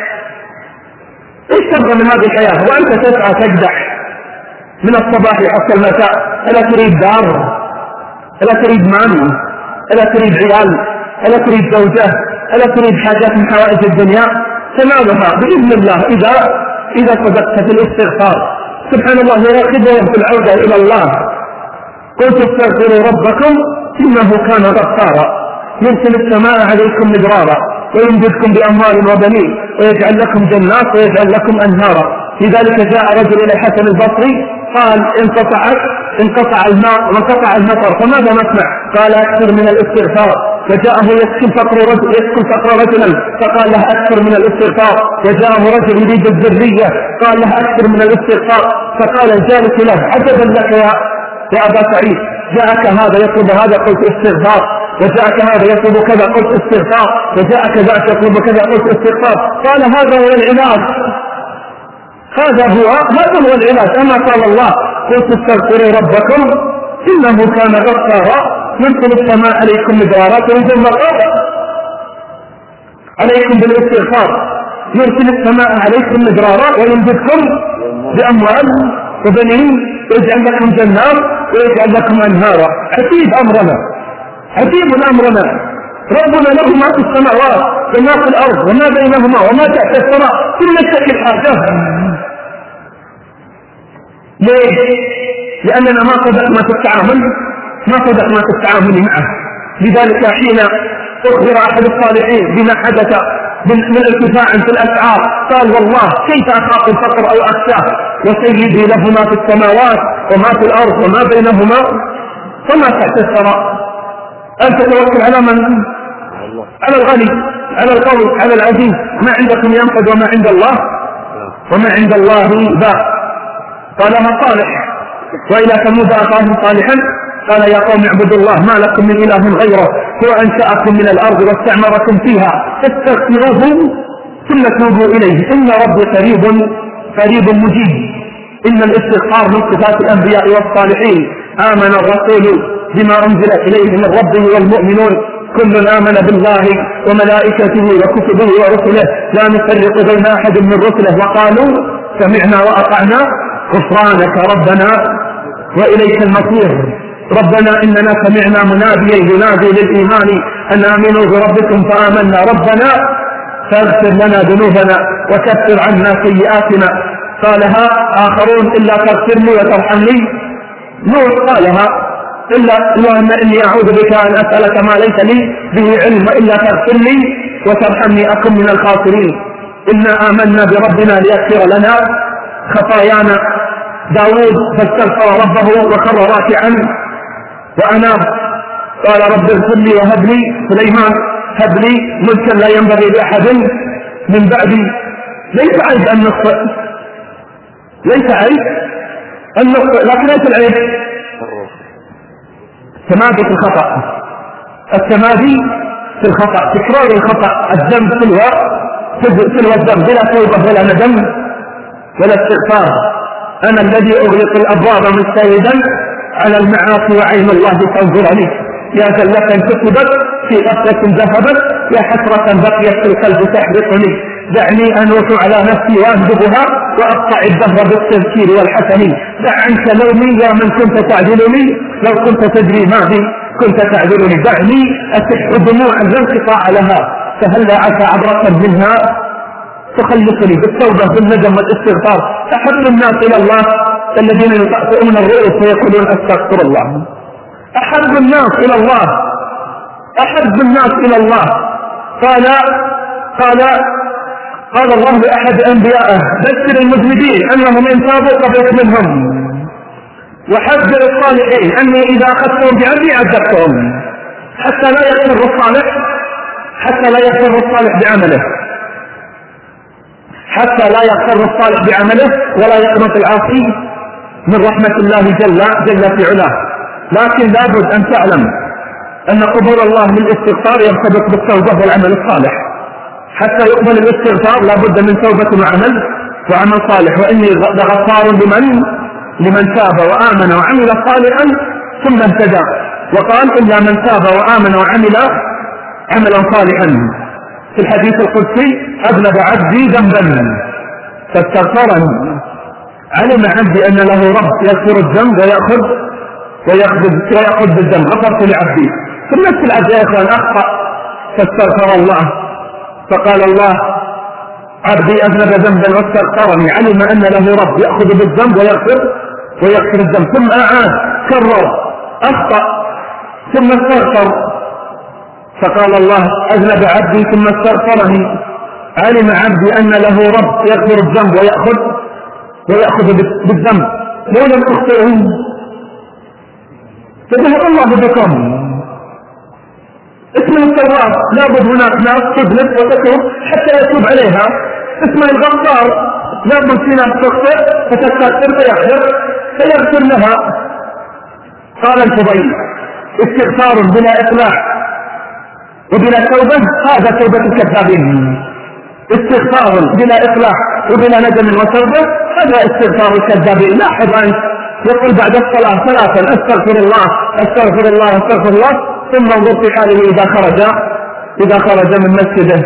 A: ايش تبغى من هذه الحياة وأنت تسعى تجدح من الصباح حتى المساء؟ ألا تريد دار؟ ألا تريد مال؟ ألا تريد عيال؟ ألا تريد زوجة؟ ألا تريد حاجات من حوائج الدنيا؟ تنالها بإذن الله إذا إذا صدقت في الاستغفار. سبحان الله يراقبهم في العودة إلى الله. قلت استغفروا ربكم إنه كان غفارا يرسل السماء عليكم مدرارا ويمددكم بأموال وبنين ويجعل لكم جنات ويجعل لكم أنهارا. لذلك جاء رجل إلى الحسن البصري قال: انقطعت انقطع الماء وانقطع المطر فماذا نصنع؟ قال: أكثر من الاستغفار. فجاءه يسكن فقر رجل يسكن فقر رجلا فقال له: أكثر من الاستغفار. وجاءه رجل يريد الذرية قال له: أكثر من الاستغفار. فقال الجالس له: عجبا لك يا يا أبا سعيد، جاءك هذا يطلب هذا، قلت استغفار. وجاءك هذا يطلب كذا قلت استغفار، وجاءك ذاك يطلب كذا قلت استغفار. قال هذا هو العلاج، هذا هو هذا هو العلاج. أما قال الله قلت استغفروا ربكم إنه كان غفارا يرسل السماء عليكم مدرارا وينزل مطر عليكم بالاستغفار، يرسل السماء عليكم مدرارا ويمددكم بأموال وبنين ويجعل لكم جنات ويجعل لكم أنهارا. عجيب أمرنا، عجيب أمرنا. ربنا له ما في السماوات وما في الأرض وما بينهما وما تحت السماء كل شيء حاجة. ليه؟ لأننا ما صدقنا في التعامل ما صدقنا في التعامل معه. لذلك حين أخبر أحد الصالحين بما حدث من ارتفاع في الأسعار قال والله كيف أخاف الفقر أو أخشاه وسيدي له ما في السماوات وما في الأرض وما بينهما وما تحت الثرى. أنت توكل على من؟ على الغني، على القوي، على العزيز. ما عندكم ينفد وما عند الله وما عند الله باق. قالها صالح وإلى ثمود أخاهم صالحا قال يا قوم اعبدوا الله ما لكم من إله غيره هو أنشأكم من الأرض واستعمركم فيها فاستغفروه ثم توبوا إليه إن ربي قريب قريب مجيب. إن الاستغفار من صفات الأنبياء والصالحين. آمن الرسول بما أنزل إليه من ربه والمؤمنون كل آمن بالله وملائكته وكتبه ورسله لا نفرق بين أحد من رسله وقالوا سمعنا وأطعنا غفرانك ربنا وإليك المصير. ربنا إننا سمعنا مناديا ينادي للإيمان أن آمنوا بربكم فآمنا ربنا فاغفر لنا ذنوبنا وكفر عنا سيئاتنا. قالها آخرون إلا تغفر لي وترحمني. نوح قالها إلا اللهم إني أعوذ بك أن أسألك ما ليس لي به علم إلا تغفر لي وترحمني أكن من الخاسرين. إنا آمنا بربنا ليغفر لنا خطايانا. داود فاستغفر ربه وخر راكعا وأناب قال رب اغفر لي وهب لي. سليمان هب لي ملكا لا ينبغي لأحد من بعدي. ليس عيب أن نخطئ، ليس عيب أن نخطئ، لكن ليس العيب التمادي في الخطأ، التمادي في الخطأ، تكرار الخطأ، الذنب تلو تلو الذنب بلا توبة ولا ندم ولا استغفار. أنا الذي أغلق الأبواب مجتهدا على المعاصي وعين الله تنظرني. يا زلة كتبت في غفلة ذهبت يا حسرة بقيت في القلب تحرقني. دعني أنوت على نفسي وأهدبها وأقطع الدهر بالتذكير والحسن. دع عنك لومي يا من كنت تعدلني لو كنت تدري ما بي كنت تعدلني. دعني أسح دموعا لا انقطاع لها فهل عسى عبرة منها تخلصني بالتوبة بالندم والاستغفار. أحب الناس إلى الله الذين يطأطئون الرؤوس ويقولون أستغفر الله. أحب الناس إلى الله أحب الناس إلى الله قال قال قال الله لأحد أنبيائه بشر المذنبين أنهم إن تابوا قبلت منهم وحذر الصالحين أني إذا أخذتهم بعمري عذبتهم. حتى لا يغفر الصالح حتى لا يغفر الصالح بعمله حتى لا يغفر الصالح بعمله ولا يقنط العاصي من رحمة الله جل جل في علاه. لكن لابد أن تعلم أن قبول الله للاستغفار يرتبط بالتوبة والعمل الصالح. حتى يقبل الاستغفار لابد من توبة وعمل وعمل صالح. وإني لغفار لمن لمن تاب وآمن وعمل صالحا ثم اهتدى. وقال إلا من تاب وآمن وعمل عملا صالحا. في الحديث القدسي أذنب عبدي ذنبا فاستغفرني علم عبدي أن له رب يغفر الذنب ويأخذ ويأخذ ويأخذ بالذنب غفرت لعبدي. ثم نفس العبد يا إخوان أخطأ فاستغفر الله فقال الله عبدي أذنب ذنبا واستغفرني علم أن له رب يأخذ بالذنب ويغفر ويغفر الذنب. ثم أعاد كرر أخطأ ثم استغفر فقال الله أذنب عبدي ثم استغفرني علم عبدي أن له رب يغفر الذنب ويأخذ ويأخذ بالذنب لو لم تخطئهم فذهب الله بكم. اسمه التواب لابد هناك ناس تذنب وتتوب حتى يتوب عليها. اسمه الغفار لابد في ناس تخطئ فتستغفر فيغفر فيغفر لها. قال الفضيل استغفار بلا إقلاع وبلا توبة هذا توبة الكذابين. استغفار بلا إصلاح وبلا ندم وتوبة هذا استغفار الكذابين. لاحظ أنت يقول بعد الصلاة ثلاثا استغفر الله استغفر الله استغفر الله، ثم انظر في حاله إذا خرج إذا خرج من مسجده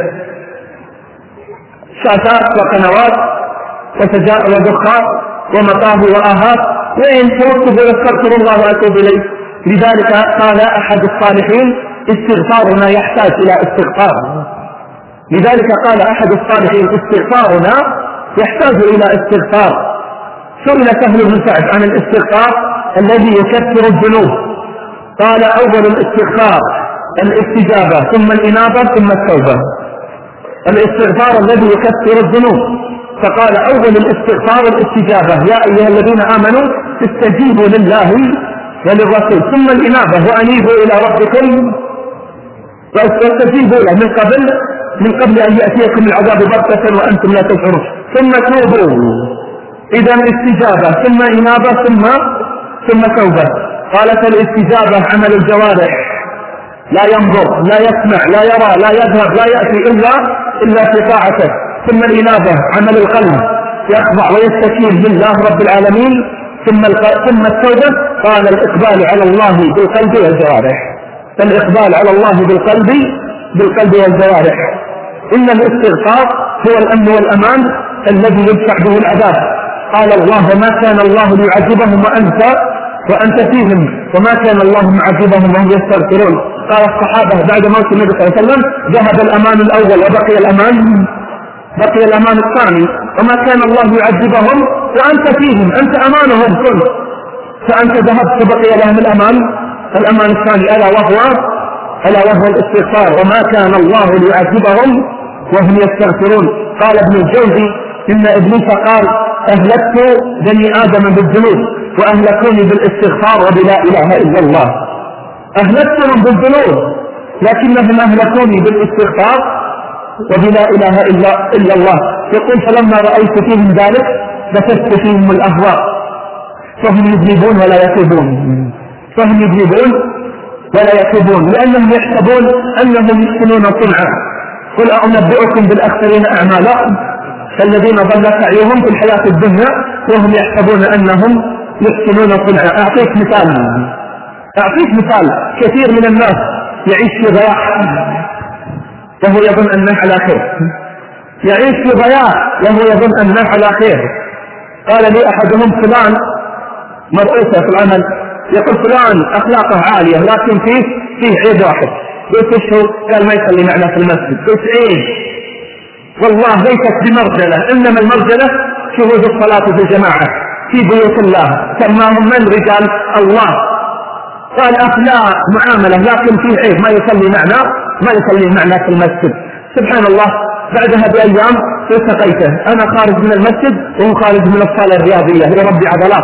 A: شاشات وقنوات وسجاء ودخان ومطاه وآهات، وإن توكب استغفر الله وأتوب إليه. لذلك قال أحد الصالحين استغفارنا يحتاج إلى استغفار. لذلك قال أحد الصالحين استغفارنا يحتاج إلى استغفار. سئل سهل بن سعد عن الاستغفار الذي يكفر الذنوب، قال أول الاستغفار الاستجابة ثم الإنابة ثم التوبة. الاستغفار الذي يكفر الذنوب، فقال أول الاستغفار الاستجابة يا أيها الذين آمنوا استجيبوا لله وللرسول، ثم الإنابة وأنيبوا إلى ربكم واستجيبوا له من قبل من قبل أن يأتيكم العذاب بغتة وأنتم لا تشعرون، ثم توبوا. إذا الاستجابة ثم إنابة ثم ثم توبة. قالت الاستجابة عمل الجوارح، لا ينظر لا يسمع لا يرى لا يذهب لا يأتي إلا إلا في طاعته. ثم الإنابة عمل القلب، يخضع ويستكين لله رب العالمين. ثم ثم التوبة قال الإقبال على الله بالقلب والجوارح. الإقبال على الله بالقلب بالقلب والجوارح. إن الاستغفار هو الأمن والأمان الذي يدفع به العذاب. قال الله ما كان الله ليعذبهم وأنت وأنت فيهم وما كان الله معذبهم وهم يستغفرون. قال الصحابة بعد موت النبي صلى الله عليه وسلم ذهب الأمان الأول وبقي الأمان بقي الأمان الثاني، وما كان الله يعذبهم وأنت فيهم أنت أمانهم كل، فأنت ذهبت بقي لهم الأمان الأمان الثاني ألا وهو ألا وهو الاستغفار. وما كان الله ليعذبهم وهم يستغفرون. قال ابن الجوزي إن إبليس قال أهلكت بني آدم بالذنوب وأهلكوني بالاستغفار وبلا إله إلا الله. أهلكتهم بالذنوب لكنهم أهلكوني بالاستغفار وبلا إله إلا, إلا الله. يقول فلما رأيت فيهم ذلك بثت فيهم الأهواء فهم يذنبون ولا يتوبون فهم يذنبون ولا يتوبون لأنهم يحسبون أنهم يحسنون صنعا. قل أنبئكم بالأخسرين أعمالا الذين ضل سعيهم في الحياة الدنيا وهم يحسبون أنهم يحسنون صنعا. أعطيك مثال أعطيك مثال كثير من الناس يعيش في ضياع وهو يظن أنه على خير، يعيش في ضياع وهو يظن أنه على خير. قال لي أحدهم فلان مرؤوسة في العمل، يقول فلان أخلاقه عالية لكن فيه فيه عيب واحد. قلت ايش هو؟ قال ما يصلي معنا في المسجد. قلت عيب والله ليست بمرجلة، إنما المرجلة شهود الصلاة في الجماعة في بيوت الله سماهم من رجال الله. قال أخلاق معاملة لكن فيه عيب ما يصلي معنا ما يصلي معنا في المسجد. سبحان الله بعدها بأيام التقيته أنا خارج من المسجد وهو خارج من الصالة الرياضية لربي عضلات،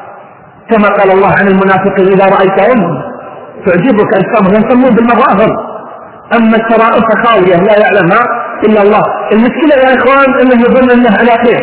A: كما قال الله عن المنافقين إذا رأيتهم تعجبك أجسامهم يسمون بالمظاهر أما الشرائط خاوية لا يعلمها إلا الله. المشكلة يا إخوان أنه يظن أنه على خير،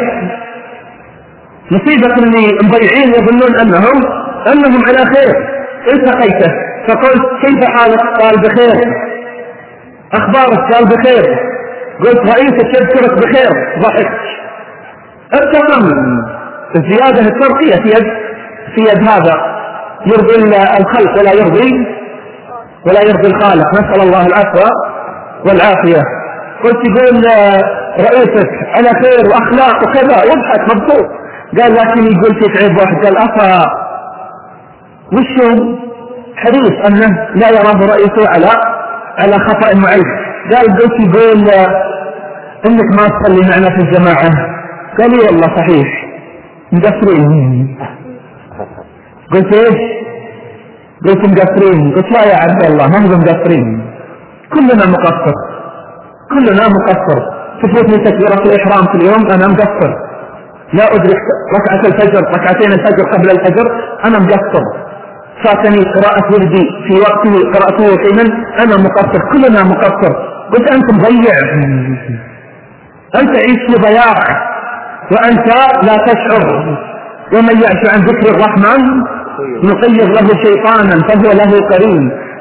A: مصيبة اللي مضيعين يظنون أنهم أنهم على خير. التقيته فقلت كيف حالك؟ قال بخير. أخبارك؟ قال بخير. قلت رئيسك يذكرك بخير. ضحك. ارتقم الزيادة الترقية في يد في يد هذا يرضي الخلق ولا يرضي ولا يرضي الخالق، نسأل الله العفو والعافية. قلت يقول رئيسك على خير وأخلاق وكذا يضحك مبسوط. قال لكن يقول فيك عيب واحد. قال أفا وشو؟ حريص أنه لا يراه رئيسه على على خطأ معين. قال قلت يقول إنك ما تصلي معنا في الجماعة. قال لي والله صحيح مقصرين. قلت ايش؟ قلت مقصرين. قلت لا يا عبد الله ما هم مقصرين، كلنا مقصر كلنا مقصر. تفوتني تكبيرة الإحرام في اليوم أنا مقصر، لا أدرك ركعة الفجر ركعتين الفجر قبل الفجر أنا مقصر، فاتني قراءة وردي في وقته قراءته حينا أنا مقصر، كلنا مقصر. قلت أنت مضيع، أنت عيش في ضياع وأنت لا تشعر. ومن يعش عن ذكر الرحمن نقيض له شيطانا فهو له قرين.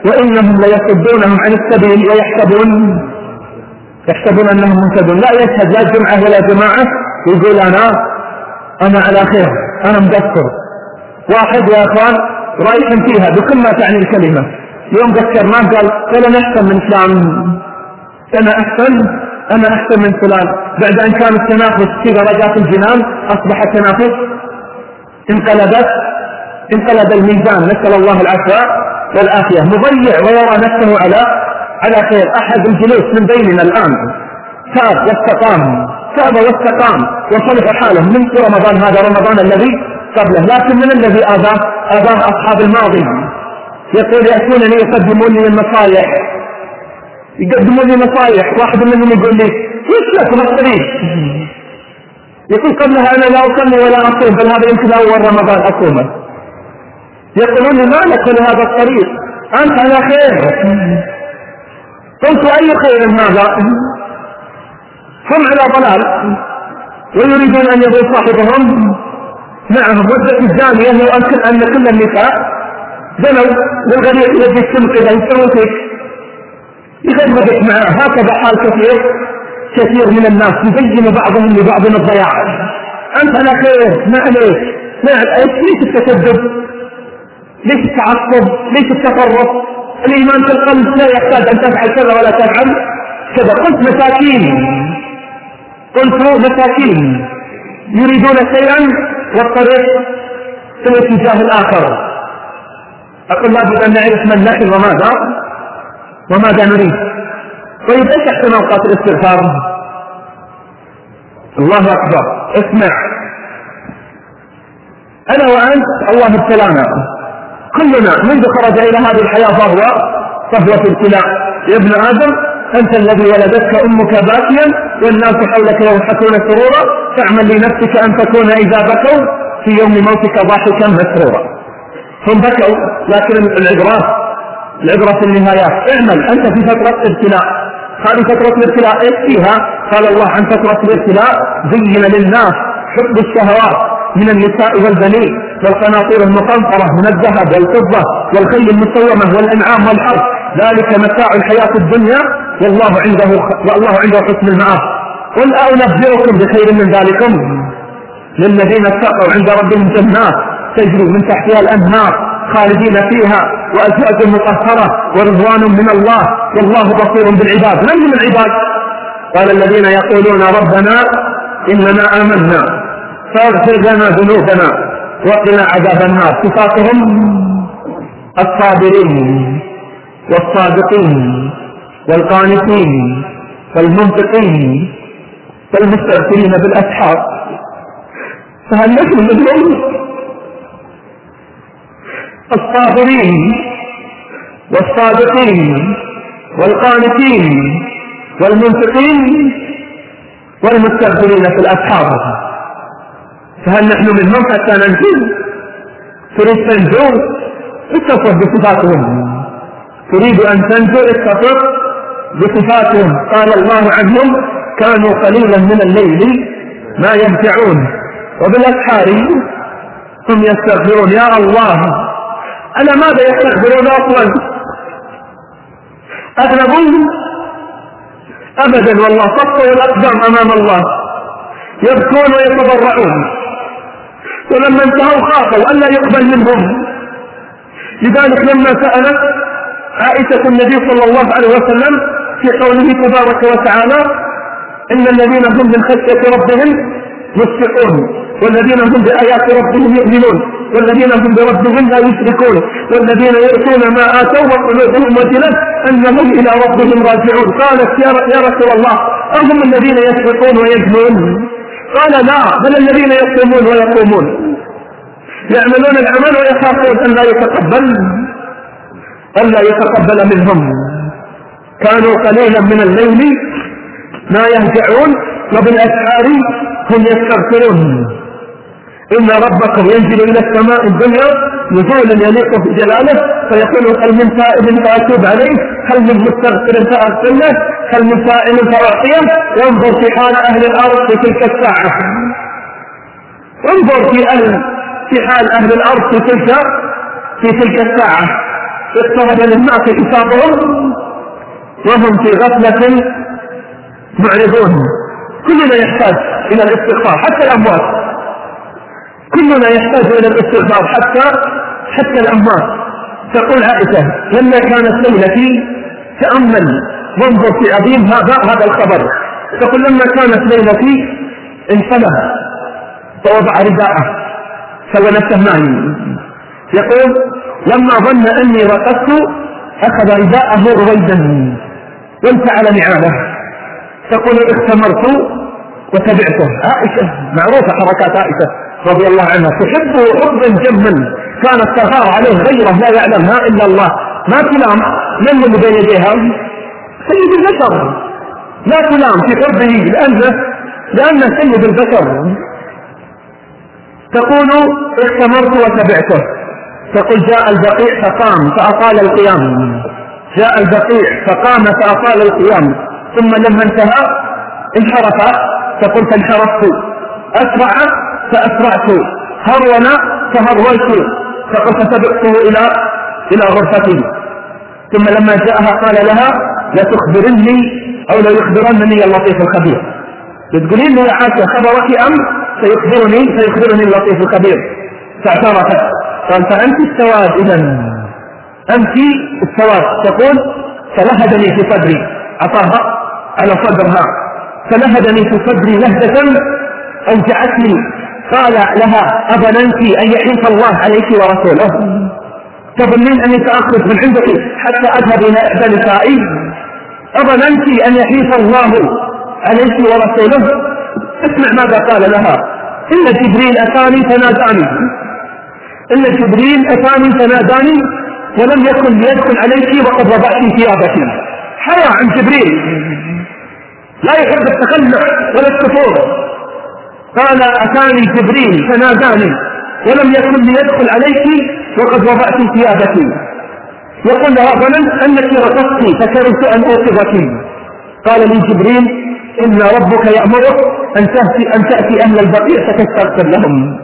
A: وإنهم ليصدونهم عن السبيل ويحسبون يحسبون أنهم مهتدون. لا يشهد لا جمعة ولا جماعة يقول أنا أنا على خير أنا مقصر. واحد يا أخوان رايح فيها بكل ما تعني الكلمة، يوم ذكر ما قال ولا أحسن من فلان، أنا أحسن أنا أحسن من فلان. بعد أن كان التنافس في درجات الجنان أصبح التنافس انقلبت انقلب الميزان، نسأل الله العفو والعافية. مضيع ويرى نفسه على على خير. أحد الجلوس من بيننا الآن تاب واستقام تاب واستقام وصلح حاله من رمضان هذا رمضان الذي قبله، لكن من الذي آذاه آذاه أصحاب الماضي. يقول يأتونني يقدمون لي النصائح يقدمون لي نصائح. واحد منهم يقول لي وش لك الطريق؟ يقول قبلها أنا لا أصلي ولا أصوم، بل هذا يمكن أول رمضان أصومه. يقولون لي ما لك لهذا الطريق أنت على خير. قلت أي خير هذا؟ هم على ضلال ويريدون أن يضل صاحبهم معهم. مدة الزانية لو أمكن أن كل النساء زنوا والغريق الذي يتم كذا يسوي فيك يخدمك معه. هكذا حال كثير كثير من الناس يبين بعضهم لبعض الضياع. أنت على خير ما عليك ما عليك. ليش التكذب؟ ليش التعصب؟ ليش التفرط؟ الإيمان في القلب لا يحتاج أن تفعل كذا ولا تفعل كذا. قلت مساكين قلت مساكين يريدون شيئا والطريق في الاتجاه الآخر. أقول لابد أن نعرف من نحن وماذا وماذا نريد. طيب ايش احسن اوقات الاستغفار؟ الله اكبر. اسمع انا وانت الله ابتلانا كلنا منذ خرج الى هذه الحياه فهو فهو في ابتلاء. يا ابن ادم انت الذي ولدتك امك باكيا والناس حولك يضحكون سرورا فاعمل لنفسك ان تكون اذا بكوا في يوم موتك ضاحكا مسرورا. هم بكوا لكن العبرات العبرة في النهايات. اعمل أنت في فترة ابتلاء. هذه فترة الابتلاء ايش فيها؟ قال الله عن فترة الابتلاء زين للناس حب الشهوات من النساء والبنين والقناطير المقنطرة من الذهب والفضة والخيل المسومة والأنعام والحرث ذلك متاع الحياة الدنيا والله عنده والله عنده حسن المآب. قل أنبئكم بخير من ذلكم للذين اتقوا عند ربهم جنات تجري من تحتها الأنهار خالدين فيها وأزواج مطهرة ورضوان من الله والله بصير بالعباد. من هم العباد؟ قال الذين يقولون ربنا إننا آمنا فاغفر لنا ذنوبنا وقنا عذاب النار. صفاتهم الصابرين والصادقين والقانتين والمنفقين والمستغفرين بالأسحار. فهل نحن منهم؟ الصابرين والصادقين والقانتين والمنفقين والمستغفرين في الأسحار. فهل نحن منهم حتى ننجو؟ تريد تنجو اتصف بصفاتهم. تريد أن تنجو اتصف بصفاتهم. قال الله عنهم كانوا قليلا من الليل ما يهجعون وبالأسحار هم يستغفرون. يا الله أنا ماذا يستغفرون أصلا؟ أذنبون أبدا والله صفوا الأقدام أمام الله يبكون ويتضرعون ولما انتهوا خافوا ألا يقبل منهم. لذلك لما سألت عائشة النبي صلى الله عليه وسلم في قوله تبارك وتعالى إن الذين هم من خشية ربهم مشفقون والذين هم بآيات ربهم يؤمنون والذين هم بربهم لا يشركون والذين يؤتون ما آتوا وقلوبهم وجلت أنهم إلى ربهم راجعون. قالت يا رسول الله أهم الذين يسرقون ويجنون؟ قال لا بل الذين يصومون ويقومون يعملون العمل ويخافون أن لا يتقبل أن لا يتقبل منهم. كانوا قليلا من الليل ما يهجعون وبالأسحار هم يستغفرون. إن ربكم ينزل إلى السماء الدنيا نزولا يليق بجلاله فيقول هل من تائب فأتوب عليه هل من مستغفر فأغفر له هل من سائل فأعطيه. وانظر في حال أهل الأرض في تلك الساعة. انظر في, أهل في حال أهل الأرض في تلك في تلك الساعة. اقترب للناس حسابهم وهم في غفلة معرضون. كلنا يحتاج إلى الاستغفار حتى الأموات، كلنا يحتاج إلى الاستغفار حتى حتى الأموات. تقول عائشة لما كانت ليلتي تأمل وانظر في عظيم هذا هذا الخبر، تقول لما كانت ليلتي انصلح فوضع رداءه سوى نفسه معي. يقول لما ظن أني رقصت أخذ رداءه رويدا وانفعل نعاله. تقول اختمرت وتبعته. عائشة معروفة حركات عائشة رضي الله عنها، تحبه حبا جما، كانت تغار عليه غيره لا يعلمها إلا الله. ما تلام من اللي بين يديها؟ سيد البشر، لا تلام في حبه لأنه لأنه سيد البشر. تقول اختمرت وتبعته. تقول جاء البقيع فقام فأطال القيام، جاء البقيع فقام فأطال القيام، ثم لما انتهى انحرف. تقول فانحرفت، أسرع فأسرعت، هرول فهرولت. تقول فسبقته إلى إلى غرفتي، ثم لما جاءها قال لها لا تخبرني أو لا يخبرنني اللطيف الخبير. تقولين يا عائشة خبرك أم سيخبرني سيخبرني اللطيف الخبير؟ فاعترفت. قال فأنت السواد إذا، أنت السواد. تقول فلهدني في صدري، عطاها على صدرها، فلهدني في صدري لهدة أوجعتني. قال لها أظننت أن يحيف الله عليك ورسوله؟ تظنين أني سأخرج من عندك حتى أذهب إلى إحدى نسائي؟ أظننت أن يحيف الله عليك ورسوله؟ اسمع ماذا قال لها: إن جبريل أتاني فناداني، إن جبريل أتاني فناداني ولم يكن ليدخل عليك وقد وضعت ثيابك. حيا عن جبريل، لا يحب التخلع ولا السفور. قال أتاني جبريل فناداني ولم يكن ليدخل عليك وقد وضعت ثيابك. يقول لها ظننت أنك رقصت فكرهت أن أوقظك. قال لي جبريل إن ربك يأمرك أن تأتي, أن تأتي أهل البقيع فتستغفر لهم.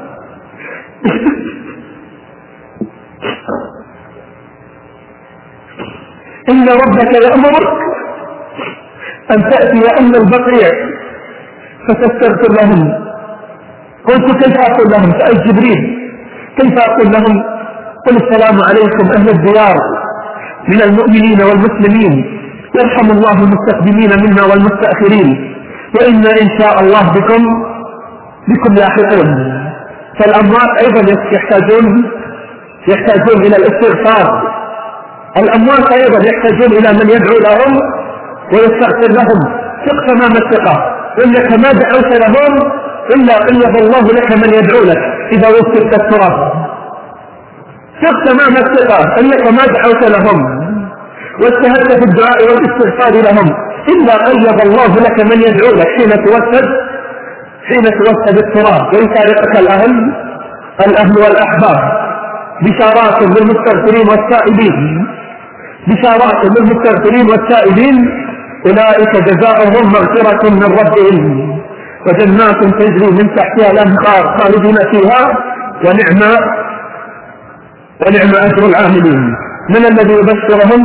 A: إن ربك يأمرك أن تأتي أهل البقيع فتستغفر لهم. قلت كيف أقول لهم؟ سأل جبريل كيف أقول لهم؟ قل السلام عليكم أهل الديار من المؤمنين والمسلمين، يرحم الله المستقدمين منا والمستأخرين، وإنا إن شاء الله بكم بكم لاحقون. فالأموات أيضا يحتاجون يحتاجون إلى الاستغفار. الأموات أيضا يحتاجون إلى من يدعو لهم ويستغفر لهم. ثق تمام الثقة إنك ما دعوت لهم إلا قيض الله لك من يدعو لك إذا وصلت التراب. ثق تمام الثقة إنك ما دعوت لهم واجتهدت في الدعاء والاستغفار لهم إلا قيض الله لك من يدعو لك حين توسد حين توسد التراب ويفارقك الأهل الأهل والأحباب. بشارات للمستغفرين والتائبين، بشارات للمستغفرين والتائبين أولئك جزاؤهم مغفرة من ربهم وجنات تجري من تحتها الأنهار خالدين فيها ونعم ونعم أجر العاملين. من الذي يبشرهم؟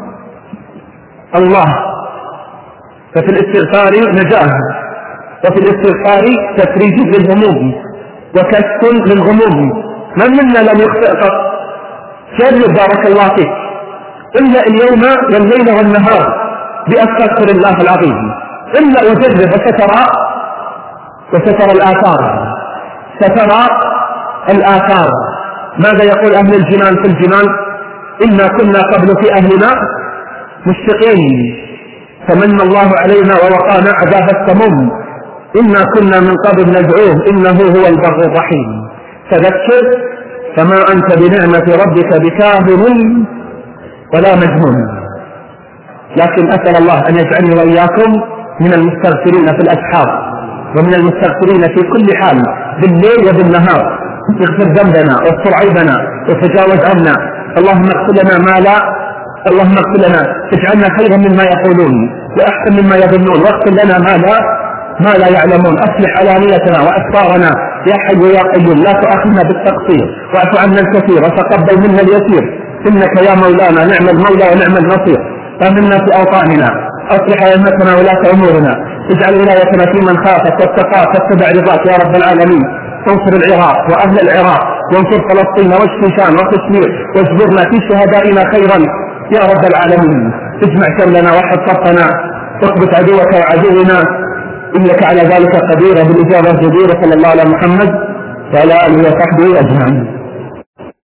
A: الله. ففي الاستغفار نجاة، وفي الاستغفار تفريج للهموم وكشف للغموم. من منا لم يخطئ قط؟ جرب بارك الله فيك إلا اليوم والليل والنهار بأستغفر الله العظيم، إلا وجرب وسترى وسترى الآثار، سترى الآثار. ماذا يقول أهل الجنان في الجنان؟ إنا كنا قبل في أهلنا مشفقين فمن الله علينا ووقانا عذاب السموم إنا كنا من قبل ندعوه إنه هو البر الرحيم. فذكر فما أنت بنعمة ربك بكاهن ولا مجنون. لكن أسأل الله أن يجعلني وإياكم من المستغفرين في الأسحار ومن المستغفرين في كل حال بالليل وبالنهار. اغفر ذنبنا واستر عيبنا وتجاوز عنا. اللهم اغفر لنا ما لا اللهم اغفر لنا اجعلنا خيرا مما يقولون وأحسن مما يظنون، واغفر لنا ما لا ما لا يعلمون. أصلح علانيتنا وأسرارنا يا حي يا قيوم، لا تؤاخذنا بالتقصير واعف عنا الكثير وتقبل منا اليسير. إنك يا مولانا نعم المولى ونعم النصير. آمنا في أوطاننا، أصلح أئمتنا ولاة أمورنا، اجعل ولايتنا في من خافك واتقاك واتبع رضاك يا رب العالمين. انصر العراق وأهل العراق، وانصر فلسطين واشف شام وكشمير، واجبرنا في شهدائنا خيرا يا رب العالمين. اجمع شملنا وحد صفنا، واثبت عدوك وعدونا، إنك على ذلك قدير بالإجابة جدير. صلى الله على محمد وعلى آله وصحبه أجمعين.